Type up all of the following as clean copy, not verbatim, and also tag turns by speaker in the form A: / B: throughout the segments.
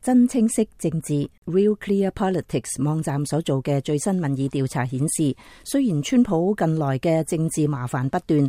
A: 真清晰政治 Real Clear Politics 網站所做嘅最新民意調查顯示，雖然川普近來嘅政治麻煩不斷，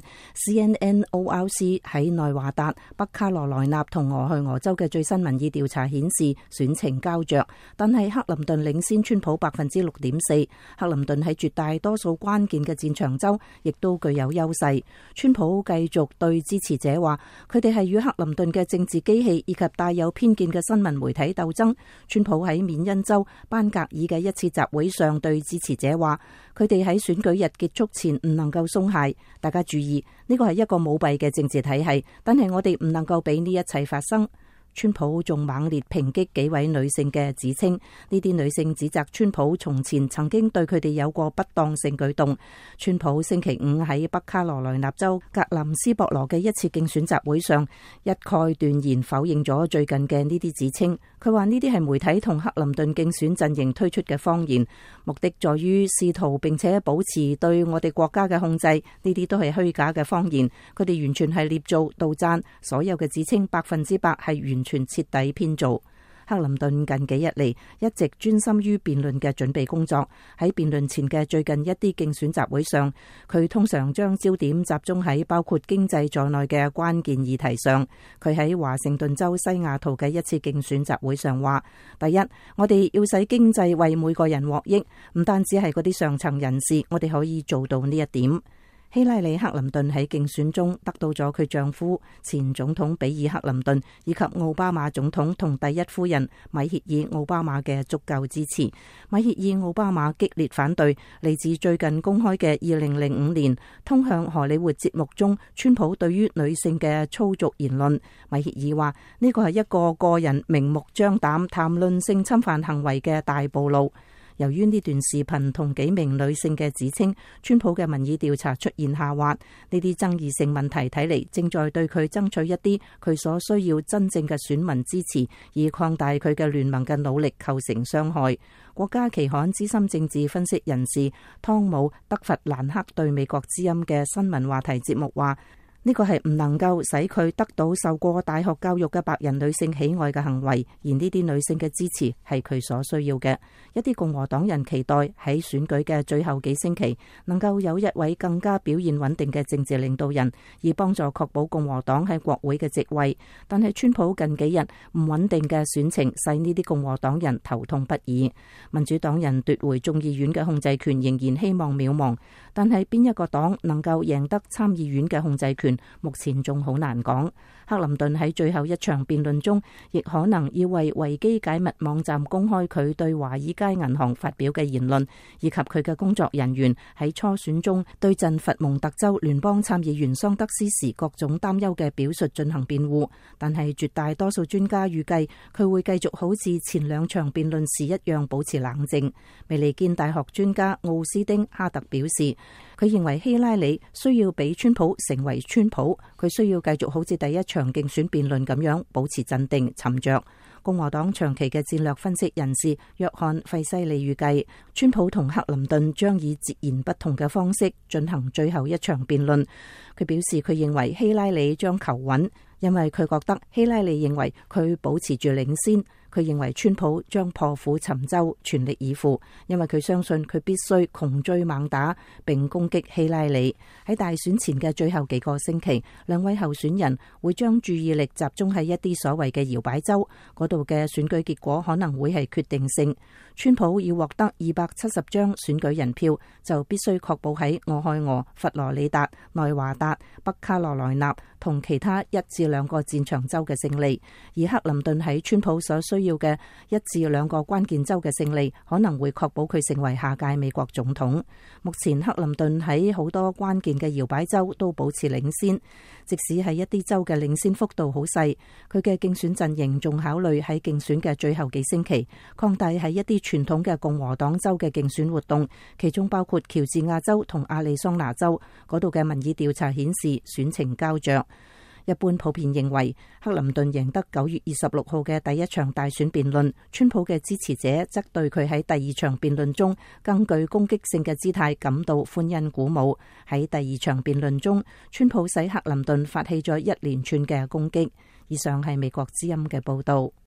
A: CNN-ORC 喺內華達、北卡羅來納同俄亥俄州嘅最新民意調查顯示選情膠着，但係克林頓領先川普 6.4%。克林頓喺絕大多數關鍵嘅戰場州亦都具有優勢。川普繼續對支持者話，佢哋係與克林頓嘅政治機器以及帶有偏見嘅新聞媒體鬥爭。川普喺緬因州班格爾嘅一次集會上對支持者話，佢哋喺選舉日結束前唔能夠鬆懈。大家注意，呢個係一個舞弊嘅政治體系，但係我哋唔能夠俾呢一切發生。川普仲猛烈抨擊幾位女性嘅指稱，呢啲女性指責川普從前曾經對佢哋有過不當性舉動。川普星期五喺北卡羅來納州格林斯博羅嘅一次競選集會上，一概斷言否認咗最近嘅呢啲指稱。佢話呢啲係媒體同克林頓競選陣營推出嘅謊言，目的在於試圖並且保持對我哋國家嘅控制。呢啲都係虛假嘅謊言，佢哋完全係捏造、杜撰，所有嘅指稱100%係完全徹底編造。克林頓近幾日嚟一直專心於辯論嘅準備工作。喺辯論前嘅最近一啲競選集會上，佢通常將焦點集中喺包括經濟在內嘅關鍵議題上。佢喺華盛頓州西雅圖嘅一次競選集會上話，第一，我哋要使經濟為每個人獲益，唔單止係嗰啲上層人士，我哋可以做到呢一點。希拉里·克林頓喺競選中得到咗佢丈夫前總統比爾·克林頓以及奧巴馬總統同第一夫人米歇爾·奧巴馬嘅足夠支持。米歇爾·奧巴馬激烈反對嚟自最近公開嘅2005年通向荷里活節目中川普對於女性嘅粗俗言論。米歇爾話呢個係一個個人明目張膽談論性侵犯行為嘅大暴露。由於呢段視頻同幾名女性嘅指稱，川普嘅民意調查出現下滑。呢啲爭議性問題睇嚟正在對佢爭取一啲佢所需要真正嘅選民支持，以擴大佢嘅聯盟嘅努力構成傷害。國家期刊資深政治分析人士湯姆·德弗蘭克對美國之音嘅新聞話題節目話，呢個係唔能夠使佢得到受過大學教育嘅白人女性喜愛嘅行為，而呢啲女性嘅支持係佢所需要嘅。一啲共和黨人期待喺選舉嘅最後幾星期能夠有一位更加表現穩定嘅政治領導人，以幫助確保共和黨喺國會嘅席位。但係川普近幾日唔穩定嘅選情使呢啲共和黨人頭痛不已。民主黨人奪回眾議院嘅控制權仍然希望渺茫，但係邊一個黨能夠贏得參議院嘅控制權，目前仲好難講。克林頓喺最後一場辯論中，亦可能要為維基解密網站公開佢對華爾街銀行發表嘅言論，以及佢嘅工作人員喺初選中對陣佛蒙特州聯邦參議員桑德斯時各種擔憂嘅表述進行辯護。但係絕大多數專家預計佢會繼續好似前兩場辯論時一樣保持冷靜。美利堅大學專家奧斯丁哈特表示，佢認為希拉里需要比川普成為川普，佢需要繼續好似第一場競選辯論咁樣保持鎮定沉着。共和黨長期嘅戰略分析人士約翰費西利預計，川普同克林頓將以截然不同嘅方式進行最後一場辯論。佢表示佢認為希拉里將求穩，因為佢覺得希拉里認為佢保持住領先。佢認為川普將破釜沉舟，全力以赴，因為佢相信佢必須窮追猛打並攻擊希拉里。喺大選前嘅最後幾個星期，兩位候選人會將注意力集中喺一啲所謂嘅搖擺州，嗰度嘅選舉結果可能會係決定性。川普要獲得270張選舉人票，就必須確保喺俄亥俄、佛羅里達、內華達、北卡羅來納同其他1至2個戰場州嘅勝利。而克林頓喺川普所需要嘅1至2個關鍵州嘅勝利，可能會確保佢成為下屆美國總統。目前克林頓喺好多關鍵嘅搖擺州都保持領先，即使係一啲州嘅領先幅度好細，佢嘅競選陣營仲考慮喺競選嘅最後幾星期擴大喺一啲傳統嘅共和黨州嘅競選活動，其中包括喬治亞州同亞利桑那州，嗰度嘅民意調查顯示選情膠着。一般普遍認為，克林頓贏得9月26號嘅第一場大選辯論，川普嘅支持者則對佢喺第二場辯論中更具攻擊性嘅姿態感到歡欣鼓舞。喺第二場辯論中，川普使克林頓發起咗一連串嘅攻擊。以上係美國之音嘅報導。